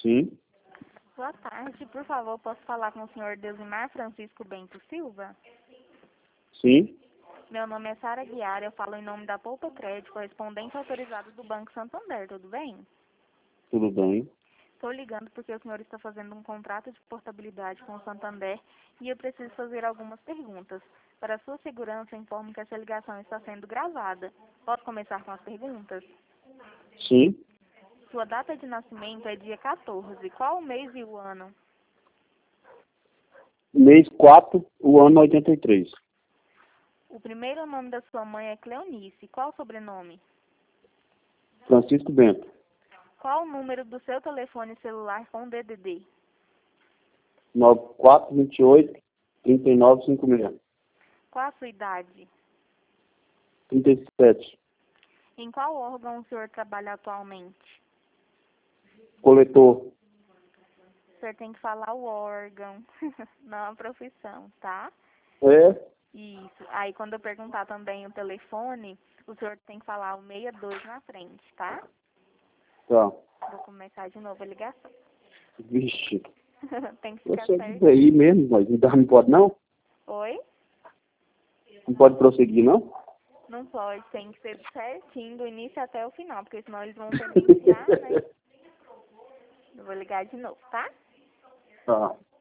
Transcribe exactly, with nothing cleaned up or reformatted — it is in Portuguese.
Sim, Boa tarde, por favor, posso falar com o senhor Deusimar Francisco Bento Silva? sim, Meu nome é Sara Guiara, eu falo em nome da Poupa Crédito, correspondente autorizado do Banco Santander, tudo bem? tudo bem. Estou ligando porque o senhor está fazendo um contrato de portabilidade com o Santander e eu preciso fazer algumas perguntas. Para sua segurança, informo que essa ligação está sendo gravada. Posso começar com as perguntas? Sim, Sua data de nascimento é dia quatorze. Qual o mês e o ano? mês quatro, o ano oitenta e três. O primeiro nome da sua mãe é Cleonice. Qual o sobrenome? Francisco Bento, Qual o número do seu telefone celular com D D D? nove quatro dois oito, três nove cinco seis. Qual a sua idade? trinta e sete. Em qual órgão o senhor trabalha atualmente? Coletor. O senhor tem que falar o órgão, não a profissão, tá? É? Isso. Aí quando eu perguntar também o telefone, o senhor tem que falar o sessenta e dois na frente, tá? Tá. Vou começar de novo a ligação. Vixe. Tem que Eu ficar sou certo. disso aí mesmo, mas não dá- não pode não? Oi? Não pode prosseguir não? Não pode, tem que ser certinho do início até o final, porque senão eles vão tendenciar, né? Eu vou ligar de novo, tá? Tá.